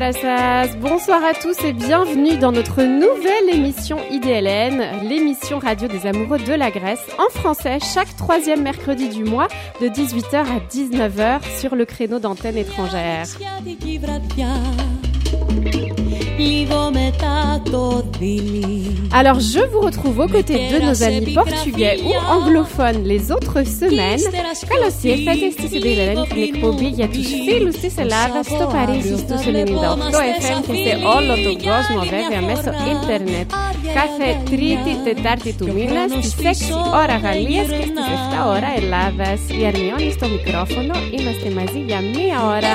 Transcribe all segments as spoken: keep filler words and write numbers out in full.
gracias. Bonsoir à tous et bienvenue dans notre nouvelle émission I D L N, l'émission radio des amoureux de la Grèce, en français, chaque troisième mercredi du mois, de dix-huit heures à dix-neuf heures, sur le créneau d'antenne étrangère. Alors, je vous retrouve aux côtés de nos amis portugais ou anglophones les autres semaines. Καλώς ήρθατε στη συντηλεμένη την εκπομπή για τους φίλους της Ελλάδας στο Παρίσι στους ενενήντα οκτώ εφ εμ και σε όλο τον κόσμο βέβαια μέσω ίντερνετ. Κάθε Τρίτη, Τετάρτη του μήνα στις έξι ώρα Γαλλίας και στις επτά ώρα Ελλάδας. Η Αρμιόνη στο μικρόφωνο, είμαστε μαζί για μία ώρα.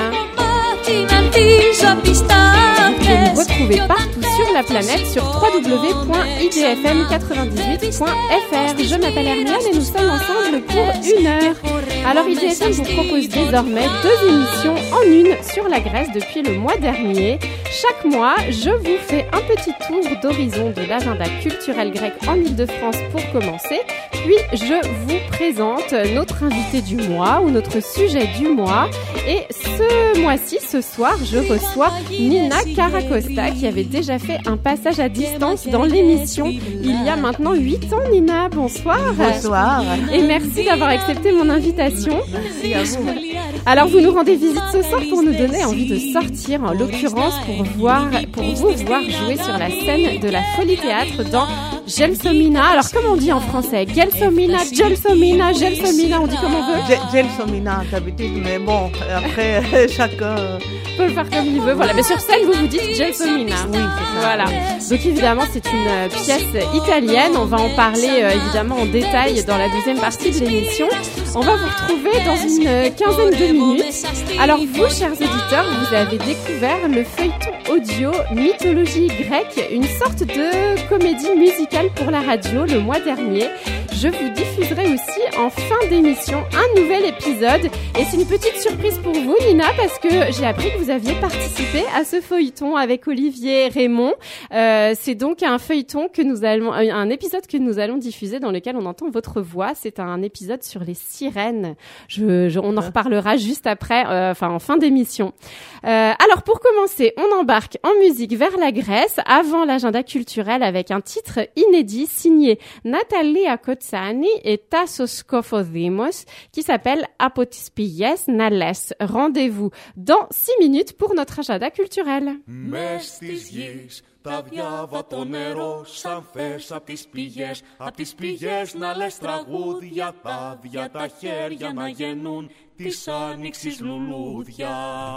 Vous me retrouvez partout sur la planète sur w w w point i d f m quatre-vingt-dix-huit point f r. Je m'appelle Hermione et nous sommes ensemble pour une heure. Alors I D F M vous propose désormais deux émissions en une sur la Grèce depuis le mois dernier. Chaque mois, je vous fais un petit tour d'horizon de l'agenda culturel grec en Île-de-France pour commencer. Puis je vous présente notre invité du mois ou notre sujet du mois. Et ce mois-ci, ce soir, je reçois Nina Karakosta qui avait déjà fait un passage à distance dans l'émission il y a maintenant huit ans. Nina, bonsoir. Bonsoir. Et merci d'avoir accepté mon invitation. Merci à vous. Alors vous nous rendez visite ce soir pour nous donner envie de sortir, en l'occurrence pour voir, pour vous voir jouer sur la scène de la Folie Théâtre dans Gelsomina. Alors comment on dit en français? Gelsomina, Gelsomina, Gelsomina, on dit comme on veut? Gelsomina d'habitude, mais bon, après chacun peut le faire comme il veut. Voilà, mais sur scène vous vous dites Gelsomina. Oui, c'est ça. Voilà. Donc évidemment c'est une pièce italienne. On va en parler euh, évidemment en détail dans la deuxième partie de l'émission. On va vous retrouver dans une quinzaine de minutes. Alors vous, chers auditeurs, vous avez découvert le feuilleton audio Mythologie grecque, une sorte de comédie musicale pour la radio le mois dernier. Je vous diffuserai aussi en fin d'émission un nouvel épisode. Et c'est une petite surprise pour vous, Nina, parce que j'ai appris que vous aviez participé à ce feuilleton avec Olivier Raymond. Euh, c'est donc un feuilleton que nous allons, un épisode que nous allons diffuser dans lequel on entend votre voix. C'est un épisode sur les sirènes. Je, je, on en reparlera juste après, euh, enfin en fin d'émission. Euh, alors pour commencer, on embarque en musique vers la Grèce avant l'agenda culturel avec un titre inédit signé Nathalie Kotsani et Tassos Kofodimos qui s'appelle Από τις πηγές να λες. Rendez-vous dans six minutes pour notre agenda culturel. Μες της γης τα διάβατο νερό σαν θες απ' τις πηγές, απ' τις πηγές να λες τραγούδια, τα άδεια τα χέρια να γεννούν της άνοιξης λουλούδια.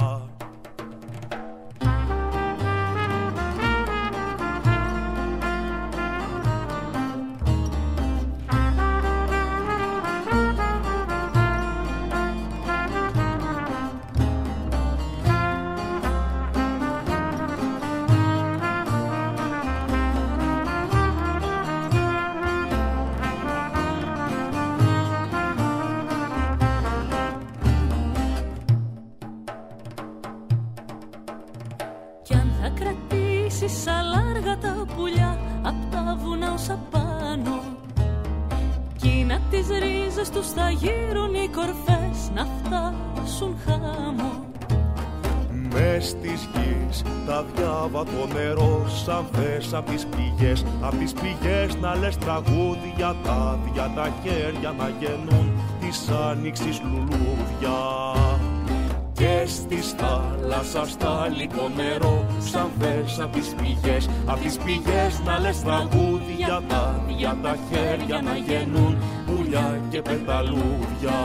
Σαλάργα τα πουλιά απ' τα βουνά ως απάνω. Κίνα τις ρίζες τους θα γύρουν οι κορφές να φτάσουν χάμω. Μες της γης τα διάβατο νερό σαν θες απ' τις πηγές, απ' τις πηγές να λες τραγούδια, τα άδεια τα χέρια να γεννούν της άνοιξης λουλούδια. Και στις θάλασσας τα λικό νερό σαν θες απ' τις πηγές, απ' τις πηγές να λες τραγούδια, τα άδεια τα χέρια να γεννούν πουλιά και πεταλούδια.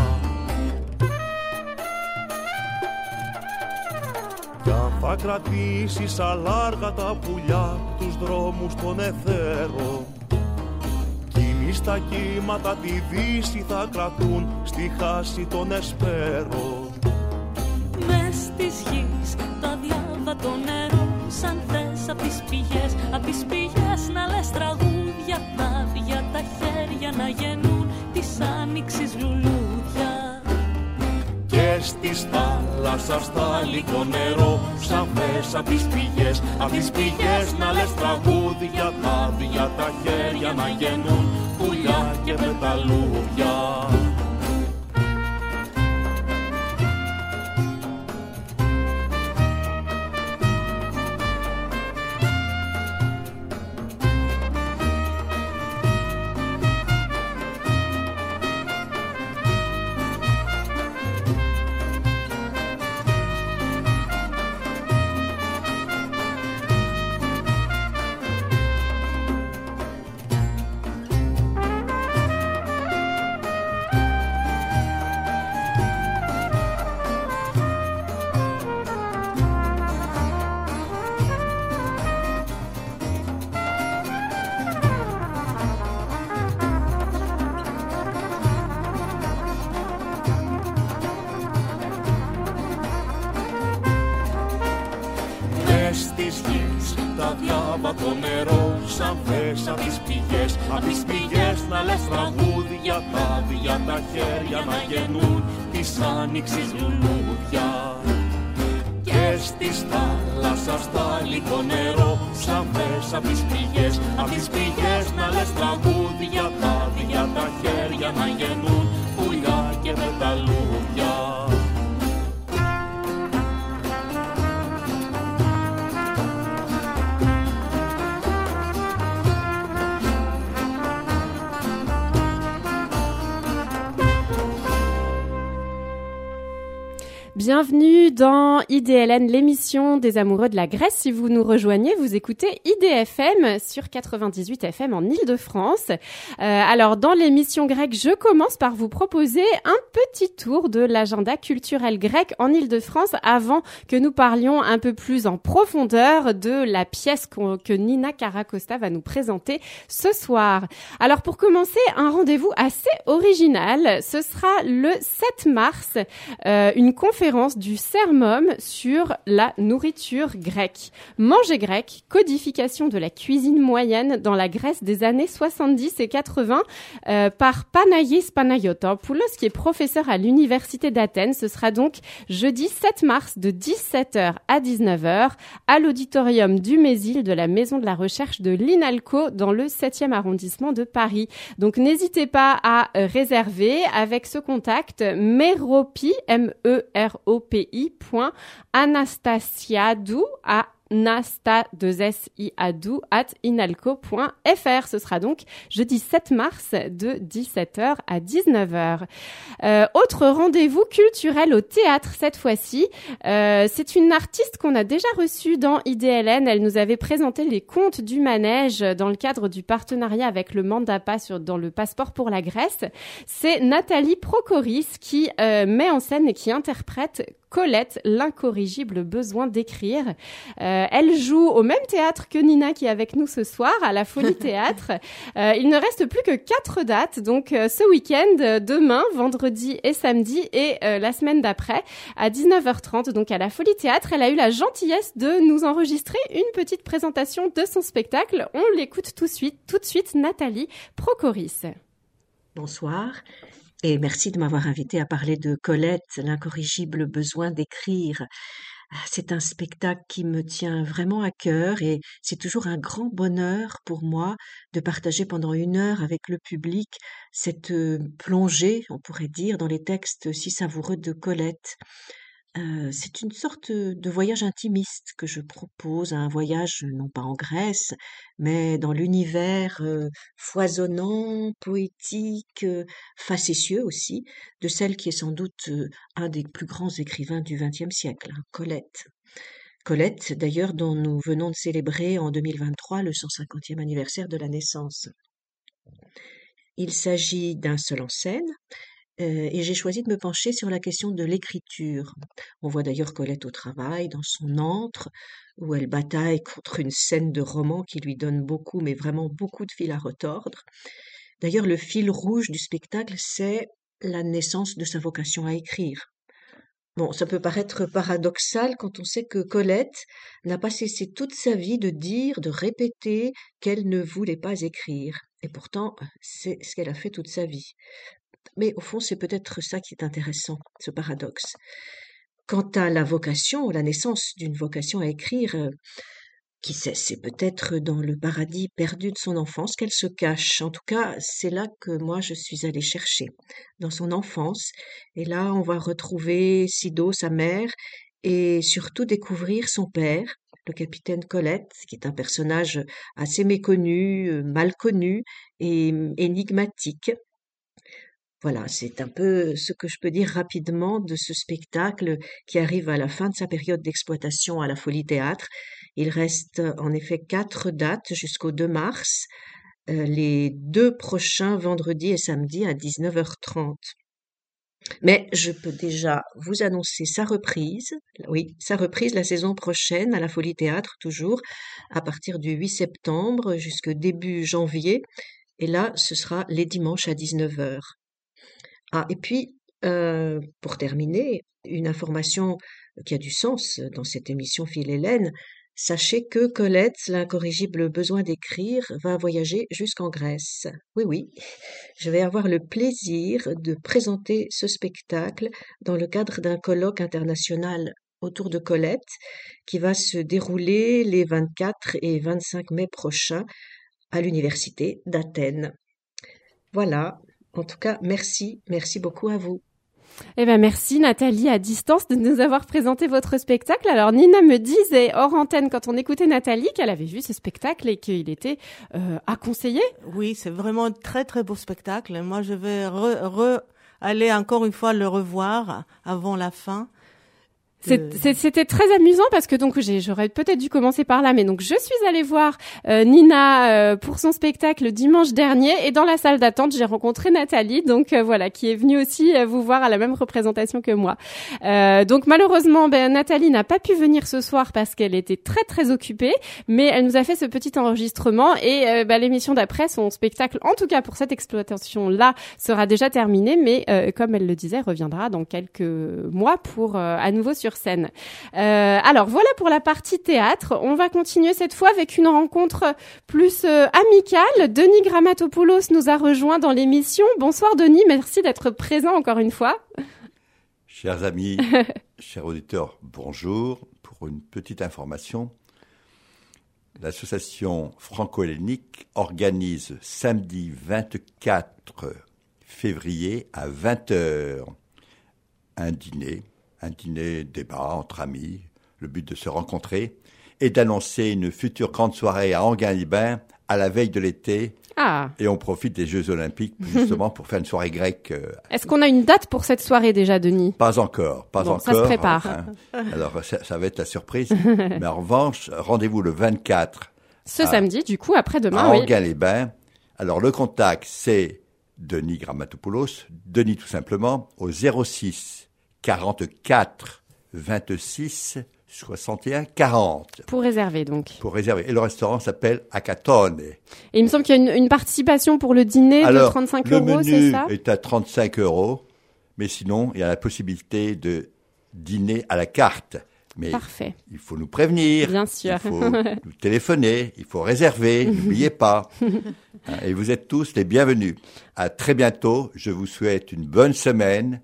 Κι αν θα κρατήσεις αλάργα τα πουλιά τους δρόμους των εθέρων, κι στα κύματα τη δύση θα κρατούν στη χάση των εσπέρων. Μες της γης τα διάβατο νερό σαν θες απ' τις πηγές, απ' τις πηγές να λες τραγούδια, τα άδεια τα χέρια να γεννούν της άνοιξης λουλούδια. Και στις θάλασσας τα λικό νερό σαν θες απ' τις πηγές, απ' τις πηγές να λες τραγούδια, τα άδεια τα χέρια να γεννούν πουλιά και πεταλούδια. το νερό σαν θες απ' τις πηγές, απ' τις πηγές να λες τραγούδια, τα άδεια τα χέρια να γεννούν της άνοιξης λουλούδια. Και στις θάλασσας στάλει το νερό σαν θες απ' τις πηγές, απ' τις πηγές να λες τραγούδια, τα άδεια τα χέρια να γεννούν πουλιά και πεταλούδια. Bienvenue dans I D L N, l'émission des amoureux de la Grèce. Si vous nous rejoignez, vous écoutez I D F M sur quatre-vingt-dix-huit F M en Île-de-France. Euh, alors, dans l'émission grecque, je commence par vous proposer un petit tour de l'agenda culturel grec en Île-de-France avant que nous parlions un peu plus en profondeur de la pièce que Nina Karakosta va nous présenter ce soir. Alors, pour commencer, un rendez-vous assez original. Ce sera le sept mars, euh, une conférence du Sermum sur la nourriture grecque. Manger grec, codification de la cuisine moyenne dans la Grèce des années soixante-dix et quatre-vingts euh, par Panagis Panayotopoulos, qui est professeur à l'Université d'Athènes. Ce sera donc jeudi sept mars de dix-sept heures à dix-neuf heures à l'auditorium du Mésil de la Maison de la Recherche de l'INALCO dans le septième arrondissement de Paris. Donc n'hésitez pas à réserver avec ce contact Meropi, M E R O P I point Anastasiadou à Nasta deux S I A D O U at inalco point F R. Ce sera donc jeudi sept mars de dix-sept heures à dix-neuf heures. Euh, autre rendez-vous culturel au théâtre cette fois-ci. Euh, c'est une artiste qu'on a déjà reçue dans I D L N. Elle nous avait présenté les contes du manège dans le cadre du partenariat avec le Mandapa sur, dans le passeport pour la Grèce. C'est Nathalie Procoris qui euh, met en scène et qui interprète Colette, l'incorrigible besoin d'écrire. Euh, elle joue au même théâtre que Nina qui est avec nous ce soir, à la Folie Théâtre. Euh, il ne reste plus que quatre dates, donc euh, ce week-end, demain, vendredi et samedi, et euh, la semaine d'après, à dix-neuf heures trente, donc à la Folie Théâtre. Elle a eu la gentillesse de nous enregistrer une petite présentation de son spectacle. On l'écoute tout de suite, tout de suite, Nathalie Procoris. Bonsoir. Et merci de m'avoir invité à parler de Colette, l'incorrigible besoin d'écrire. C'est un spectacle qui me tient vraiment à cœur et c'est toujours un grand bonheur pour moi de partager pendant une heure avec le public cette plongée, on pourrait dire, dans les textes si savoureux de Colette. Euh, c'est une sorte de voyage intimiste que je propose, un voyage non pas en Grèce, mais dans l'univers euh, foisonnant, poétique, euh, facétieux aussi, de celle qui est sans doute euh, un des plus grands écrivains du vingtième siècle, hein, Colette. Colette, d'ailleurs, dont nous venons de célébrer en deux mille vingt-trois le cent cinquantième anniversaire de la naissance. Il s'agit d'un seul en scène, Euh, et j'ai choisi de me pencher sur la question de l'écriture. On voit d'ailleurs Colette au travail, dans son antre, où elle bataille contre une scène de roman qui lui donne beaucoup, mais vraiment beaucoup de fil à retordre. D'ailleurs, le fil rouge du spectacle, c'est la naissance de sa vocation à écrire. Bon, ça peut paraître paradoxal quand on sait que Colette n'a pas cessé toute sa vie de dire, de répéter qu'elle ne voulait pas écrire. Et pourtant, c'est ce qu'elle a fait toute sa vie. Mais au fond, c'est peut-être ça qui est intéressant, ce paradoxe. Quant à la vocation, la naissance d'une vocation à écrire, euh, qui sait, c'est peut-être dans le paradis perdu de son enfance qu'elle se cache. En tout cas, c'est là que moi je suis allée chercher, dans son enfance. Et là, on va retrouver Sido, sa mère, et surtout découvrir son père, le capitaine Colette, qui est un personnage assez méconnu, mal connu et énigmatique. Voilà, c'est un peu ce que je peux dire rapidement de ce spectacle qui arrive à la fin de sa période d'exploitation à la Folie Théâtre. Il reste en effet quatre dates jusqu'au deux mars, euh, les deux prochains vendredis et samedis à dix-neuf heures trente. Mais je peux déjà vous annoncer sa reprise, oui, sa reprise la saison prochaine à la Folie Théâtre, toujours à partir du huit septembre jusqu'au début janvier. Et là, ce sera les dimanches à dix-neuf heures. Ah, et puis, euh, pour terminer, une information qui a du sens dans cette émission Phil Hélène, Sachez que Colette, l'incorrigible besoin d'écrire, va voyager jusqu'en Grèce. Oui, oui, je vais avoir le plaisir de présenter ce spectacle dans le cadre d'un colloque international autour de Colette qui va se dérouler les vingt-quatre et vingt-cinq mai prochains à l'université d'Athènes. Voilà, en tout cas, merci, merci beaucoup à vous. Eh ben merci Nathalie à distance de nous avoir présenté votre spectacle. Alors Nina me disait hors antenne quand on écoutait Nathalie qu'elle avait vu ce spectacle et qu'il était euh, à conseiller. Oui, c'est vraiment un très très beau spectacle. Moi, je vais re, re aller encore une fois le revoir avant la fin. C'est, c'est, c'était très amusant parce que donc j'ai, j'aurais peut-être dû commencer par là, mais donc je suis allée voir euh, Nina euh, pour son spectacle dimanche dernier et dans la salle d'attente j'ai rencontré Nathalie, donc euh, voilà, qui est venue aussi euh, vous voir à la même représentation que moi. Euh, donc malheureusement, ben Nathalie n'a pas pu venir ce soir parce qu'elle était très très occupée, mais elle nous a fait ce petit enregistrement et euh, ben, l'émission d'après, son spectacle, en tout cas pour cette exploitation là, sera déjà terminé, mais euh, comme elle le disait, reviendra dans quelques mois pour euh, à nouveau sur scène. Euh, alors voilà pour la partie théâtre. On va continuer cette fois avec une rencontre plus euh, amicale. Denis Grammatopoulos nous a rejoint dans l'émission. Bonsoir Denis, merci d'être présent encore une fois. Chers amis, chers auditeurs, bonjour. Pour une petite information, l'association franco-hellénique organise samedi vingt-quatre février à vingt heures un dîner. Un dîner débat entre amis, le but de se rencontrer et d'annoncer une future grande soirée à Enghien-les-Bains à la veille de l'été. Ah. Et on profite des Jeux Olympiques justement pour faire une soirée grecque. Euh, Est-ce qu'on a une date pour cette soirée déjà, Denis ? Pas encore, pas bon, encore. Ça se prépare. Hein. Alors ça, ça va être la surprise. Mais en revanche, rendez-vous le vingt-quatre. Ce à, samedi, du coup, après-demain, à oui. Enghien-les-Bains. Alors le contact, c'est Denis Grammatopoulos, Denis tout simplement, au zéro six quarante-quatre vingt-six soixante et un quarante. Pour réserver, donc. Pour réserver. Et le restaurant s'appelle Acatone. Et il me semble qu'il y a une, une participation pour le dîner Alors, de trente-cinq euros, c'est ça ? Le menu est à trente-cinq euros, mais sinon, il y a la possibilité de dîner à la carte. Mais Parfait. Il faut nous prévenir. Bien sûr. Il faut nous téléphoner. Il faut réserver. N'oubliez pas. Et vous êtes tous les bienvenus. À très bientôt. Je vous souhaite une bonne semaine.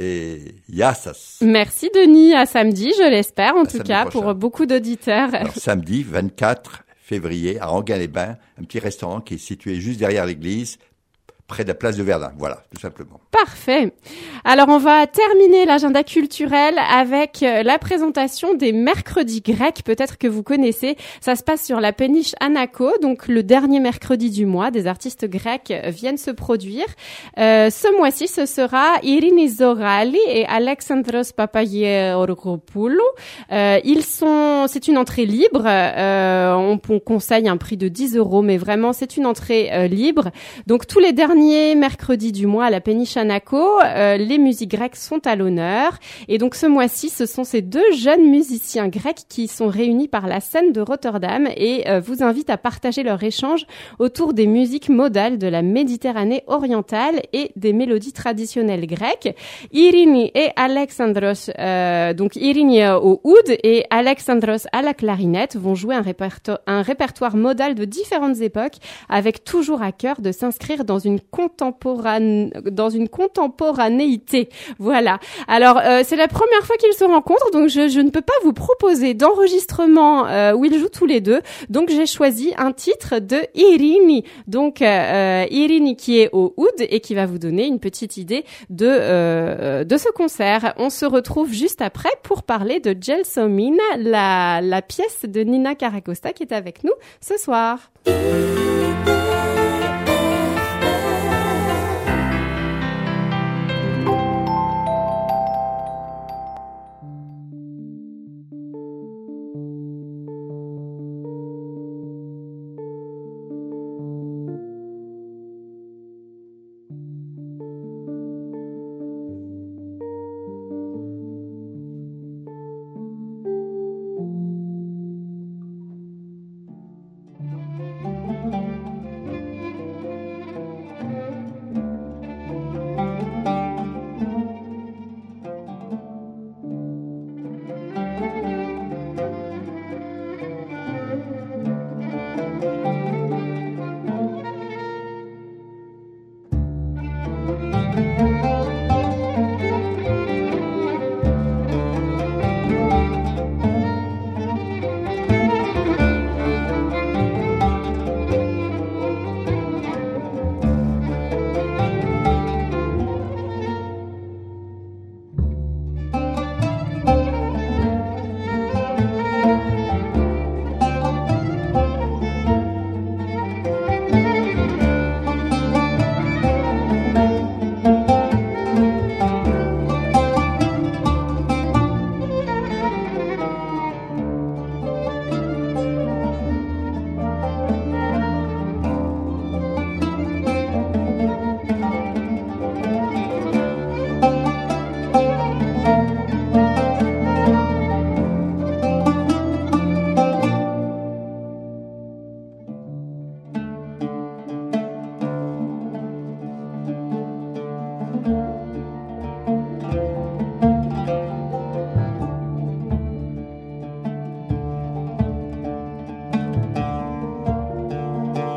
Et yassas. Merci Denis, à samedi, je l'espère, en à tout cas, prochain. pour beaucoup d'auditeurs. Alors, samedi vingt-quatre février à Enghien-les-Bains, un petit restaurant qui est situé juste derrière l'église, près de la place de Verdun. Voilà, tout simplement. Parfait. Alors, on va terminer l'agenda culturel avec la présentation des mercredis grecs, peut-être que vous connaissez. Ça se passe sur la péniche Anako, donc le dernier mercredi du mois. Des artistes grecs viennent se produire. Euh, ce mois-ci, ce sera Irini Zorali et Alexandros Papageorgopoulou. Euh, ils sont, c'est une entrée libre. Euh, on, on conseille un prix de dix euros, mais vraiment, c'est une entrée euh, libre. Donc, tous les derniers mercredis du mois à la péniche Anako, euh, les musiques grecques sont à l'honneur. Et donc ce mois-ci, ce sont ces deux jeunes musiciens grecs qui sont réunis par la scène de Rotterdam et euh, vous invitent à partager leur échange autour des musiques modales de la Méditerranée orientale et des mélodies traditionnelles grecques. Irini et Alexandros, euh, donc Irini au oud et Alexandros à la clarinette, vont jouer un répertoire, un répertoire modal de différentes époques avec toujours à cœur de s'inscrire dans une contemporaine, dans une contemporanéité. Voilà. Alors, euh, c'est la première fois qu'ils se rencontrent, donc je, je ne peux pas vous proposer d'enregistrement euh, où ils jouent tous les deux. Donc, j'ai choisi un titre de Irini. Donc, euh, Irini qui est au oud et qui va vous donner une petite idée de euh, de ce concert. On se retrouve juste après pour parler de Gelsomina, la la pièce de Nina Karakosta qui est avec nous ce soir.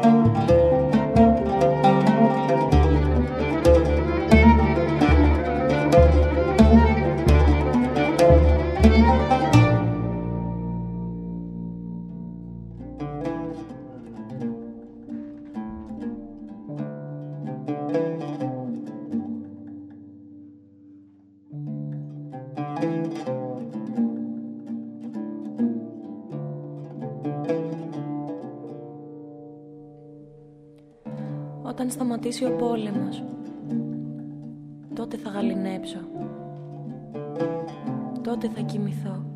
Όταν σταματήσει ο πόλεμος, τότε θα γαληνέψω, τότε θα κοιμηθώ.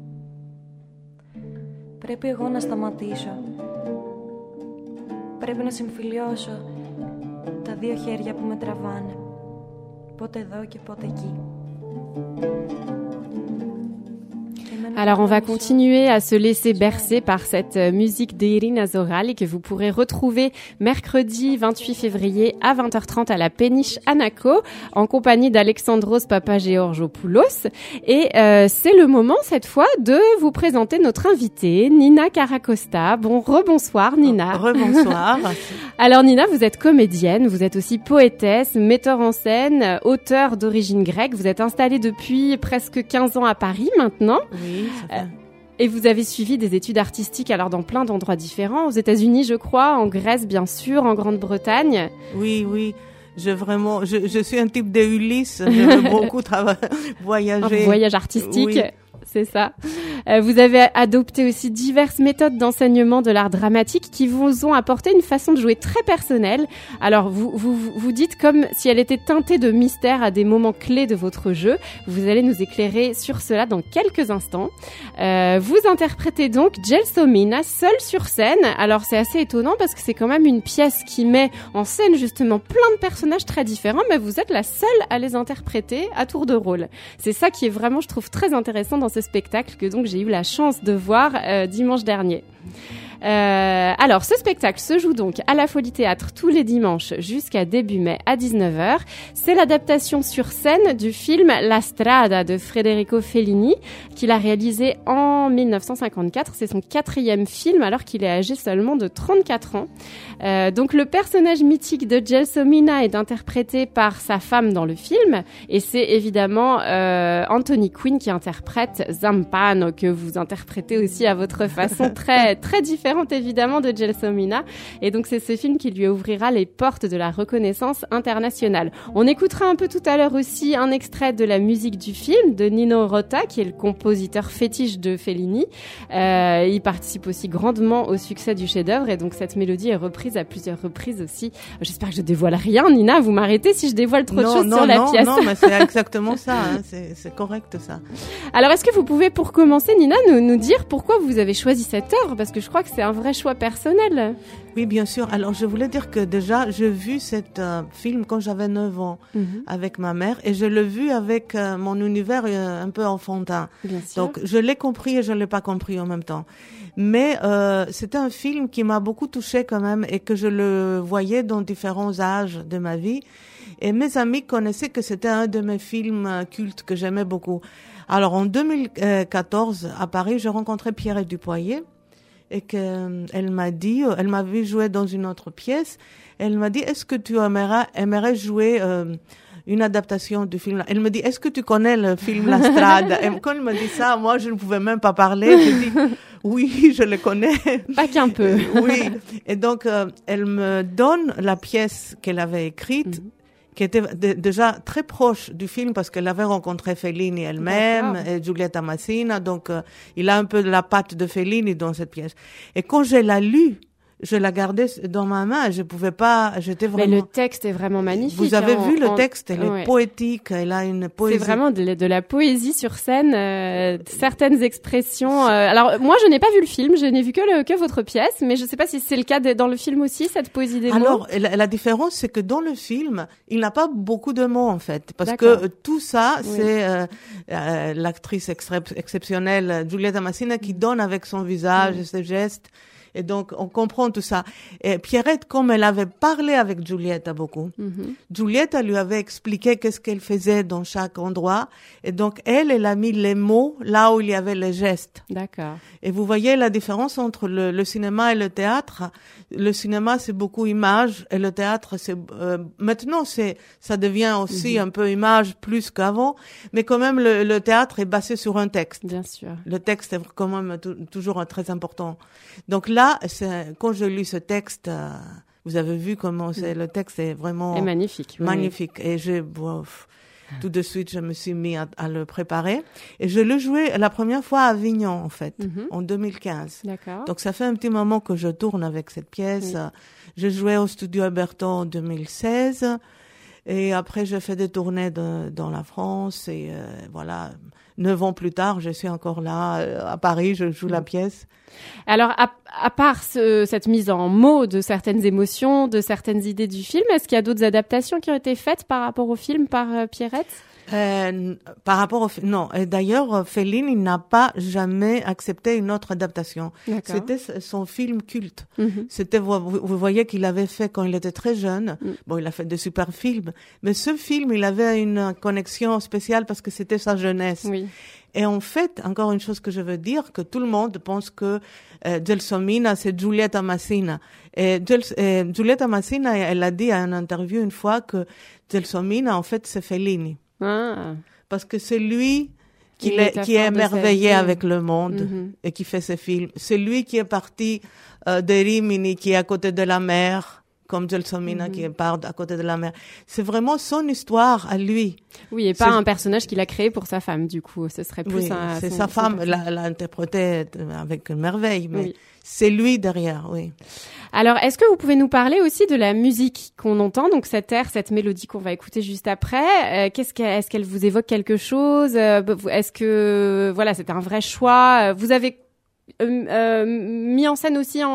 Πρέπει εγώ να σταματήσω. Πρέπει να συμφιλιώσω τα δύο χέρια που με τραβάνε, πότε εδώ και πότε εκεί. Alors on va continuer à se laisser bercer par cette musique d'Irina Zoral que vous pourrez retrouver mercredi vingt-huit février à vingt heures trente à la Péniche Anaco en compagnie d'Alexandros Papageorgopoulos. Et euh, c'est le moment cette fois de vous présenter notre invitée, Nina Karakosta. Bon, rebonsoir Nina. Rebonsoir. Alors Nina, vous êtes comédienne, vous êtes aussi poétesse, metteur en scène, auteure d'origine grecque. Vous êtes installée depuis presque quinze ans à Paris maintenant. Oui. Euh, et vous avez suivi des études artistiques alors dans plein d'endroits différents, aux États-Unis je crois, en Grèce bien sûr, en Grande-Bretagne. Oui, oui. Je vraiment, je, je suis un type de Ulysse. J'aime beaucoup travailler, voyager. Un voyage artistique. Oui. C'est ça. Euh, vous avez adopté aussi diverses méthodes d'enseignement de l'art dramatique qui vous ont apporté une façon de jouer très personnelle. Alors, vous, vous, vous dites comme si elle était teintée de mystère à des moments clés de votre jeu. Vous allez nous éclairer sur cela dans quelques instants. Euh, vous interprétez donc Gelsomina seule sur scène. Alors, c'est assez étonnant parce que c'est quand même une pièce qui met en scène justement plein de personnages très différents, mais vous êtes la seule à les interpréter à tour de rôle. C'est ça qui est vraiment, je trouve, très intéressant dans ce spectacle que donc j'ai eu la chance de voir euh, dimanche dernier. Euh, alors, ce spectacle se joue donc à la Folie Théâtre tous les dimanches jusqu'à début mai à dix-neuf heures. C'est l'adaptation sur scène du film La Strada de Federico Fellini qu'il a réalisé en mille neuf cent cinquante-quatre. C'est son quatrième film alors qu'il est âgé seulement de trente-quatre ans. Euh, donc, le personnage mythique de Gelsomina est interprété par sa femme dans le film et c'est évidemment euh, Anthony Quinn qui interprète Zampano que vous interprétez aussi à votre façon très, très différente évidemment de Gelsomina, et donc c'est ce film qui lui ouvrira les portes de la reconnaissance internationale. On écoutera un peu tout à l'heure aussi un extrait de la musique du film de Nino Rota qui est le compositeur fétiche de Fellini. Euh, il participe aussi grandement au succès du chef-d'œuvre et donc cette mélodie est reprise à plusieurs reprises aussi. J'espère que je dévoile rien, Nina, vous m'arrêtez si je dévoile trop non, de choses non, sur la non, pièce. Non, mais c'est exactement ça, hein, c'est, c'est correct ça. Alors est-ce que vous pouvez pour commencer Nina nous, nous dire pourquoi vous avez choisi cette œuvre, parce que je crois que c'est un vrai choix personnel. Oui, bien sûr. Alors, je voulais dire que déjà, j'ai vu cet euh, film quand j'avais neuf ans mm-hmm. avec ma mère et je l'ai vu avec euh, mon univers euh, un peu enfantin. Bien sûr. Donc, je l'ai compris et je l'ai pas compris en même temps. Mais euh, c'était un film qui m'a beaucoup touchée quand même et que je le voyais dans différents âges de ma vie. Et mes amis connaissaient que c'était un de mes films euh, cultes que j'aimais beaucoup. Alors, en deux mille quatorze, à Paris, j'ai rencontré Pierrette Dupoyer. Et qu'elle euh, m'a dit, elle m'a vu jouer dans une autre pièce, elle m'a dit, est-ce que tu aimerais, aimerais jouer euh, une adaptation du film? Elle me dit, est-ce que tu connais le film La Strada? Et quand elle me dit ça, moi, je ne pouvais même pas parler. Je dis, oui, je le connais. Pas qu'un peu. Oui. Et donc, euh, elle me donne la pièce qu'elle avait écrite, mm-hmm. qui était de, déjà très proche du film parce qu'elle avait rencontré Fellini elle-même. D'accord. Et Giulietta Massina, donc euh, il a un peu de la patte de Fellini dans cette pièce. Et quand je l'ai lu, je la gardais dans ma main, je pouvais pas, j'étais vraiment... Mais le texte est vraiment magnifique. Vous avez hein, vu le en... texte, elle ouais. est poétique, elle a une poésie. C'est vraiment de, de la poésie sur scène, euh, certaines expressions. Euh, alors moi, je n'ai pas vu le film, je n'ai vu que, le, que votre pièce, mais je ne sais pas si c'est le cas de, dans le film aussi, cette poésie des alors, mots. Alors, la, la différence, c'est que dans le film, il n'a pas beaucoup de mots en fait, parce D'accord. que tout ça, oui. c'est euh, euh, l'actrice extra- exceptionnelle Giulietta Massina qui donne avec son visage oui. et ses gestes. Et donc, on comprend tout ça. Et Pierrette, comme elle avait parlé avec Giulietta beaucoup, mm-hmm. Giulietta lui avait expliqué qu'est-ce qu'elle faisait dans chaque endroit. Et donc, elle, elle a mis les mots là où il y avait les gestes. D'accord. Et vous voyez la différence entre le, le cinéma et le théâtre. Le cinéma, c'est beaucoup image, et le théâtre, c'est euh, maintenant, c'est ça devient aussi mm-hmm. un peu image plus qu'avant. Mais quand même, le, le théâtre est basé sur un texte. Bien sûr. Le texte est quand même t- toujours très important. Donc là, c'est, quand je lis ce texte, euh, vous avez vu comment c'est, le texte est vraiment et magnifique. Magnifique. Oui. Et je, bon, tout de suite, je me suis mis à, à le préparer. Et je l'ai joué la première fois à Avignon, en fait, mm-hmm. en deux mille quinze. D'accord. Donc ça fait un petit moment que je tourne avec cette pièce. Oui. J'ai joué au Studio Alberto en deux mille seize. Et après, j'ai fait des tournées de, dans la France. Et euh, voilà, neuf ans plus tard, je suis encore là, euh, à Paris, je joue mmh. la pièce. Alors, à, à part ce, cette mise en mots de certaines émotions, de certaines idées du film, est-ce qu'il y a d'autres adaptations qui ont été faites par rapport au film par euh, Pierrette ? Euh, par rapport au non, et d'ailleurs Fellini il n'a pas jamais accepté une autre adaptation. D'accord. C'était son film culte. Mm-hmm. C'était vous, vous voyez qu'il avait fait quand il était très jeune. Mm. Bon, il a fait de super films, mais ce film il avait une connexion spéciale parce que c'était sa jeunesse. Oui. Et en fait, encore une chose que je veux dire, que tout le monde pense que euh, Gelsomina, c'est Giulietta Massina. Et, Gels, et Giulietta Massina, elle a dit à une interview une fois que Gelsomina, en fait, c'est Fellini. Ah. Parce que c'est lui qui, est, qui est émerveillé avec le monde mm-hmm. et qui fait ses films. C'est lui qui est parti euh, de Rimini, qui est à côté de la mer, comme Gelsomina mm-hmm. qui part à côté de la mer. C'est vraiment son histoire à lui. Oui, et pas c'est... un personnage qu'il a créé pour sa femme, du coup. Ce serait plus oui, un... c'est son, sa femme, l'a, l'a interprété avec merveille, mais... Oui. C'est lui derrière, oui. Alors, est-ce que vous pouvez nous parler aussi de la musique qu'on entend, donc cette air, cette mélodie qu'on va écouter juste après. Euh, qu'est-ce qu'elle, est-ce qu'elle vous évoque quelque chose ? euh, Est-ce que, voilà, c'est un vrai choix ? Vous avez euh, euh, mis en scène aussi en,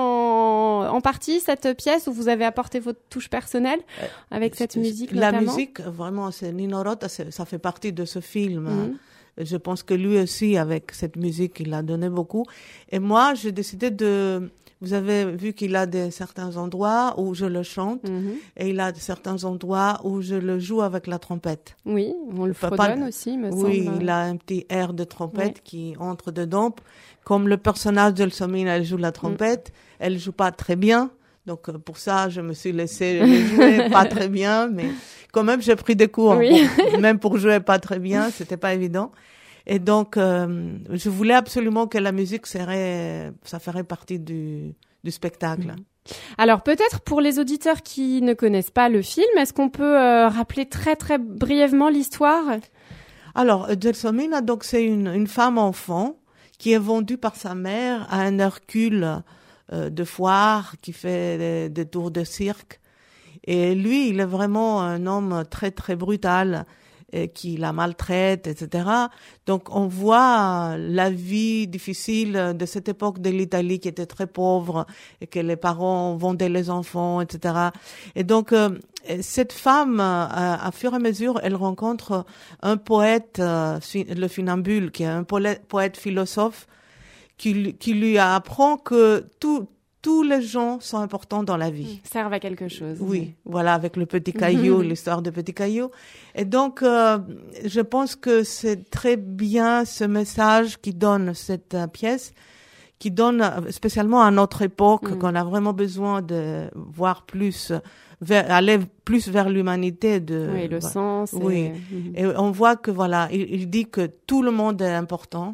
en partie cette pièce où vous avez apporté votre touche personnelle avec cette musique La notamment ? musique, vraiment, c'est Nino Rota, c'est, ça fait partie de ce film. Mm-hmm. Je pense que lui aussi, avec cette musique, il a donné beaucoup. Et moi, j'ai décidé de... Vous avez vu qu'il a des, certains endroits où je le chante mm-hmm. et il a certains endroits où je le joue avec la trompette. Oui, on le fredonne pas... aussi, me semble. Oui, il a un petit air de trompette oui. qui entre dedans. Comme le personnage de Gelsomina, elle joue la trompette, mm. elle joue pas très bien. Donc, pour ça, je me suis laissée le jouer pas très bien, mais quand même, j'ai pris des cours. Oui. Pour, même pour jouer pas très bien, c'était pas évident. Et donc, euh, je voulais absolument que la musique serait, ça ferait partie du, du spectacle. Alors, peut-être pour les auditeurs qui ne connaissent pas le film, est-ce qu'on peut euh, rappeler très, très brièvement l'histoire ? Alors, Gelsomina, donc, c'est une, une femme enfant qui est vendue par sa mère à un Hercule de foire, qui fait des, des tours de cirque. Et lui, il est vraiment un homme très, très brutal, et qui la maltraite, et cetera. Donc, on voit la vie difficile de cette époque de l'Italie qui était très pauvre et que les parents vendaient les enfants, et cetera. Et donc, euh, cette femme, euh, à fur et à mesure, elle rencontre un poète, euh, le funambule, qui est un poète, poète philosophe, Qui, qui lui apprend que tout, tous les gens sont importants dans la vie. Servent à quelque chose. Oui, oui. Voilà, avec le petit caillou, l'histoire de petit caillou. Et donc, euh, je pense que c'est très bien ce message qui donne cette uh, pièce, qui donne spécialement à notre époque, mm. qu'on a vraiment besoin de voir plus, vers, aller plus vers l'humanité. De, oui, le voilà. sens. Oui, et... Mm-hmm. et on voit que voilà, il, il dit que tout le monde est important.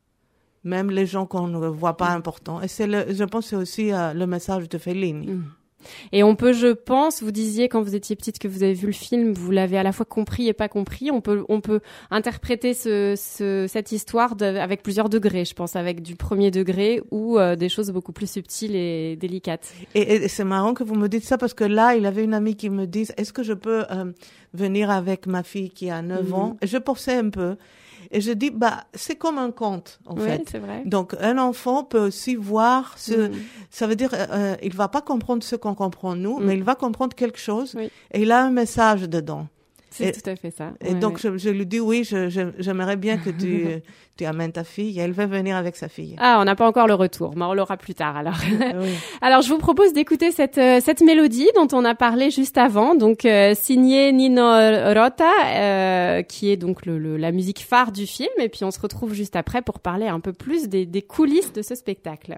Même les gens qu'on ne voit pas importants. Et c'est le, je pense que c'est aussi euh, le message de Fellini. Mmh. Et on peut, je pense, vous disiez quand vous étiez petite que vous avez vu le film, vous l'avez à la fois compris et pas compris. On peut, on peut interpréter ce, ce, cette histoire de, avec plusieurs degrés, je pense, avec du premier degré ou euh, des choses beaucoup plus subtiles et délicates. Et, et c'est marrant que vous me dites ça parce que là, il avait une amie qui me dit, est-ce que je peux euh, venir avec ma fille qui a neuf mmh. ans? Et je pensais un peu. Et je dis, bah, c'est comme un conte, en oui, fait. C'est vrai. Donc, un enfant peut aussi voir ce, mm. ça veut dire, euh, il va pas comprendre ce qu'on comprend nous, mm. mais il va comprendre quelque chose oui. et il a un message dedans. C'est et, tout à fait ça. Et ouais, donc, ouais. je, je lui dis, oui, je, je, j'aimerais bien que tu, tu amènes ta fille. Et elle veut venir avec sa fille. Ah, on n'a pas encore le retour, mais on l'aura plus tard alors. Oui. Alors, je vous propose d'écouter cette, euh, cette mélodie dont on a parlé juste avant, donc euh, signée Nino Rota, euh, qui est donc le, le, la musique phare du film. Et puis, on se retrouve juste après pour parler un peu plus des, des coulisses de ce spectacle.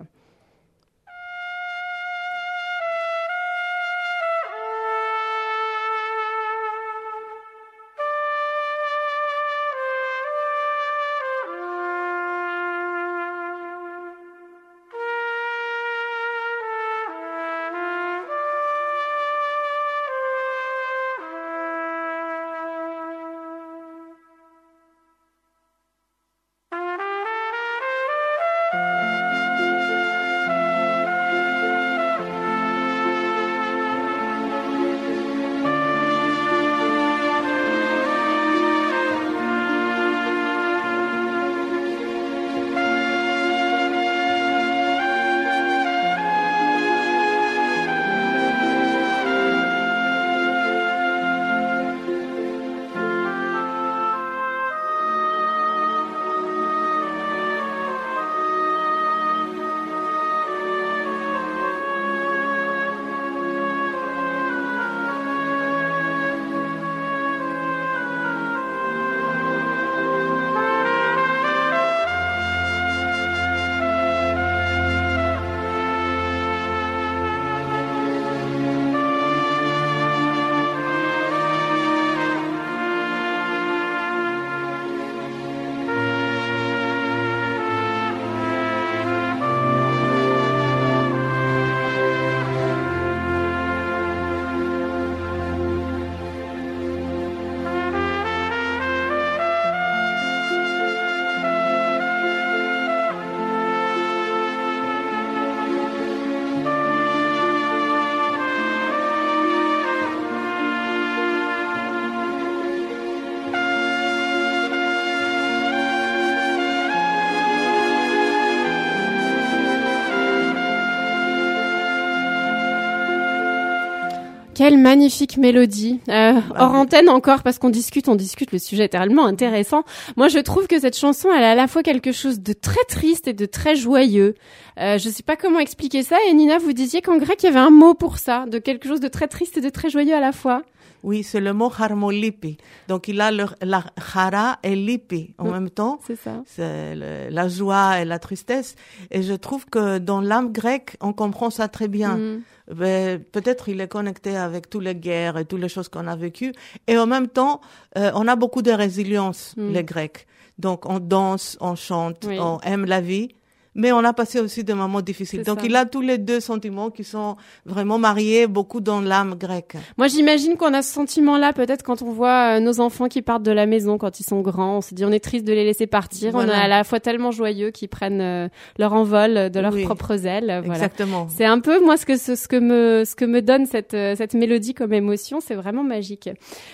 Quelle magnifique mélodie. Euh, hors antenne encore, parce qu'on discute, on discute, le sujet est tellement intéressant. Moi, je trouve que cette chanson, elle a à la fois quelque chose de très triste et de très joyeux. Euh, je sais pas comment expliquer ça. Et Nina, vous disiez qu'en grec, il y avait un mot pour ça, de quelque chose de très triste et de très joyeux à la fois. Oui, c'est le mot harmolipi. Donc, il a le, la chara et lipi en mmh, même temps. C'est ça. C'est le, la joie et la tristesse. Et je trouve que dans l'âme grecque, on comprend ça très bien. Mmh. Ben, peut-être il est connecté avec toutes les guerres et toutes les choses qu'on a vécues. Et en même temps, euh, on a beaucoup de résilience, mmh. les Grecs. Donc, on danse, on chante, oui. on aime la vie. Mais on a passé aussi des moments difficiles. C'est Donc, ça. Il a tous les deux sentiments qui sont vraiment mariés, beaucoup dans l'âme grecque. Moi, j'imagine qu'on a ce sentiment-là, peut-être quand on voit euh, nos enfants qui partent de la maison quand ils sont grands. On se dit, on est triste de les laisser partir. Voilà. On est à la fois tellement joyeux qu'ils prennent euh, leur envol de leurs oui. propres ailes. Voilà. Exactement. C'est un peu, moi, ce que, ce, ce que me, ce que me donne cette, cette mélodie comme émotion. C'est vraiment magique.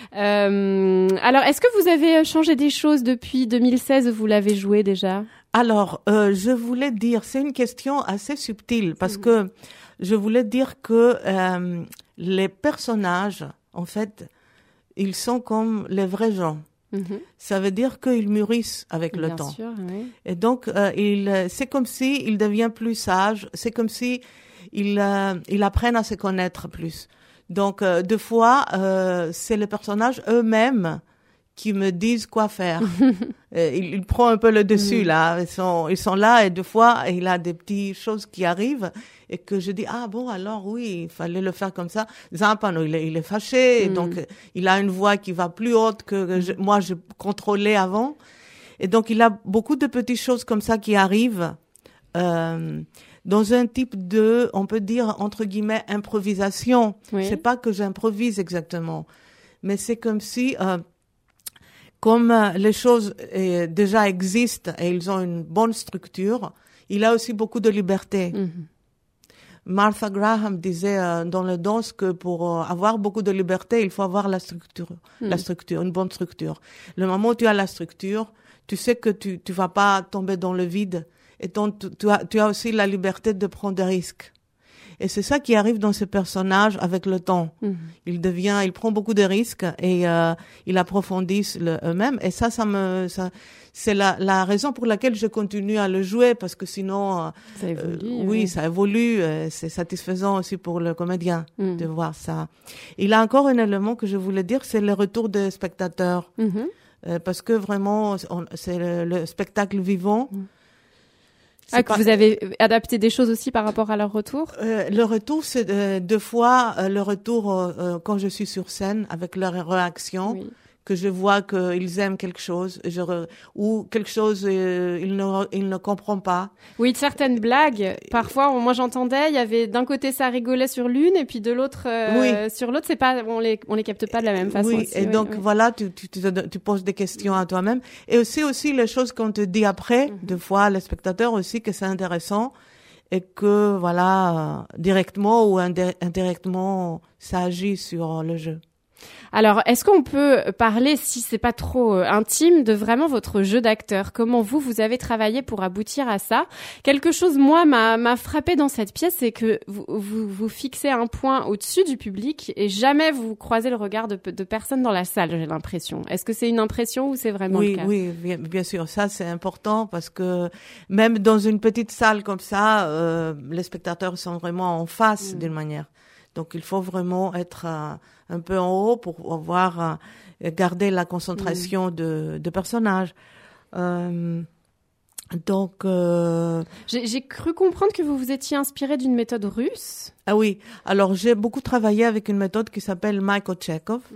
Euh, alors, est-ce que vous avez changé des choses depuis deux mille seize? Vous l'avez joué déjà? Alors, euh, je voulais dire, c'est une question assez subtile parce mmh. que je voulais dire que euh, les personnages, en fait, ils sont comme les vrais gens. Mmh. Ça veut dire qu'ils mûrissent avec Bien le temps. Sûr, oui. Et donc, euh, il, c'est comme si ils deviennent plus sages. C'est comme si ils, euh, ils apprennent à se connaître plus. Donc, euh, deux fois, euh, c'est les personnages eux-mêmes qui me disent quoi faire. il, il prend un peu le dessus, mmh. là. Ils sont, ils sont là et deux fois, il a des petites choses qui arrivent et que je dis, ah bon, alors oui, il fallait le faire comme ça. Zampano, il est, il est fâché, mmh. et donc il a une voix qui va plus haute que, que je, moi, je contrôlais avant. Et donc, il a beaucoup de petites choses comme ça qui arrivent euh, dans un type de, on peut dire, entre guillemets, improvisation. Oui. C'est pas que j'improvise exactement, mais c'est comme si... Euh, Comme les choses euh, déjà existent et ils ont une bonne structure, il a aussi beaucoup de liberté. Mm-hmm. Martha Graham disait euh, dans le danse que pour euh, avoir beaucoup de liberté, il faut avoir la structure, mm. la structure, une bonne structure. Le moment où tu as la structure, tu sais que tu tu vas pas tomber dans le vide et donc tu, tu as tu as aussi la liberté de prendre des risques. Et c'est ça qui arrive dans ce personnage avec le temps. Mm-hmm. Il devient, il prend beaucoup de risques et euh, il approfondit le, eux-mêmes. Et ça, ça me, ça, c'est la, la raison pour laquelle je continue à le jouer, parce que sinon, ça évolue, euh, oui, oui, ça évolue. Euh, c'est satisfaisant aussi pour le comédien mm. de voir ça. Il a encore un élément que je voulais dire, c'est le retour des spectateurs, mm-hmm. euh, parce que vraiment, on, c'est le, le spectacle vivant. Mm. Ah, que pas... vous avez adapté des choses aussi par rapport à leur retour? euh, Le retour, c'est euh, deux fois euh, le retour euh, quand je suis sur scène avec leur réaction, oui. que je vois qu'ils aiment quelque chose, je re... ou quelque chose euh, ils ne ils ne comprennent pas. Oui, certaines blagues. Parfois, on, moi j'entendais, il y avait d'un côté ça rigolait sur l'une et puis de l'autre euh, oui. sur l'autre, c'est pas, on les on les capte pas de la même façon. Oui, aussi, et oui, donc oui. voilà, tu, tu tu tu poses des questions à toi-même, et aussi aussi les choses qu'on te dit après, mm-hmm. deux fois les spectateurs aussi, que c'est intéressant et que voilà euh, directement ou indé- indirectement ça agit sur le jeu. Alors, est-ce qu'on peut parler, si c'est pas trop euh, intime, de vraiment votre jeu d'acteur? Comment vous, vous avez travaillé pour aboutir à ça? Quelque chose, moi, m'a, m'a frappé dans cette pièce, c'est que vous, vous, vous fixez un point au-dessus du public et jamais vous croisez le regard de, de personne dans la salle, j'ai l'impression. Est-ce que c'est une impression ou c'est vraiment oui, le cas? Oui, bien, bien sûr. Ça, c'est important parce que même dans une petite salle comme ça, euh, les spectateurs sont vraiment en face mmh. d'une manière. Donc, il faut vraiment être euh, un peu en haut pour pouvoir euh, garder la concentration mmh. de, de personnages. Euh, donc, euh... j'ai, j'ai cru comprendre que vous vous étiez inspiré d'une méthode russe. Ah oui. Alors, j'ai beaucoup travaillé avec une méthode qui s'appelle Michael Chekhov. Mmh.